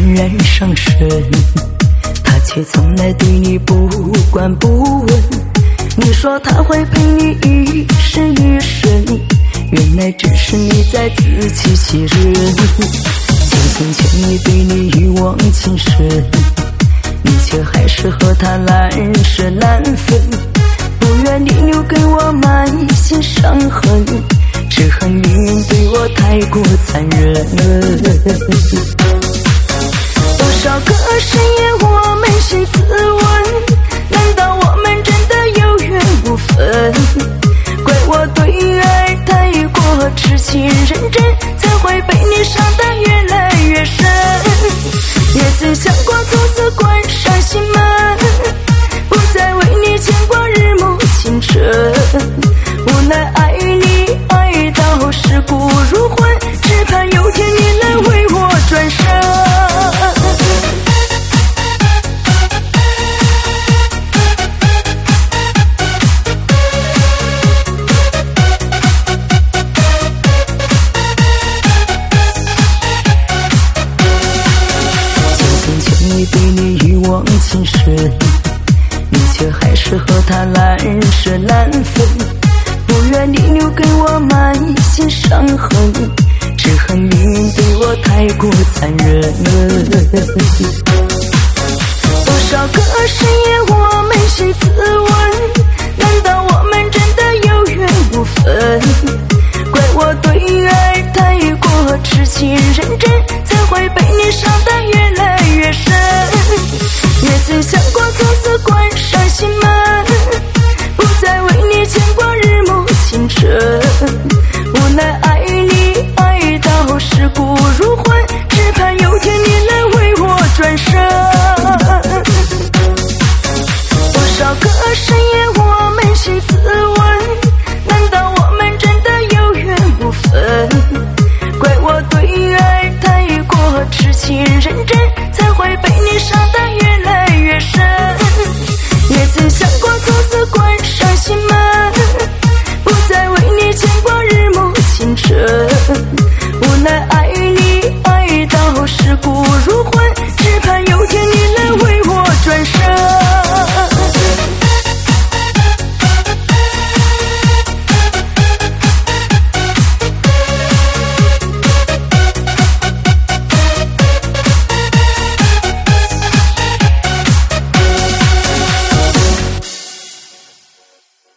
然上身，他却从来对你不管不问。你说他会陪你一生一世，原来只是你在自欺欺人。千从千里对你一往情深，你却还是和他难舍难分。不愿你留给我满心伤痕，只恨命运对我太过残忍。多少个深夜我扪心自问，难道我们真的有缘无分？怪我对爱太过痴情认真，才会被你伤得越来越深。也曾想过从此关上心门，不再为你牵挂日暮清晨，无奈爱你爱到尸骨如魂，只盼有天你来为我转身。对你一往情深，你却还是和他难舍难分。不愿你留给我满心伤痕，只恨命运对我太过残忍。多少个深夜我扪心自问，难道我们真的有缘无分？怪我对爱太过痴情认真，才会被你伤得越来越深。也曾想过从此关上心门，不再为你牵挂日暮清晨，无奈爱你爱到尸骨如魂，只盼有天你来为我转身。多少个深夜我扪心自问，难道我们真的有缘无分？怪我对爱太过痴情认真，才会被你伤得越来越深。也曾想过从此关上心门，不再为你牵挂日暮清晨，无奈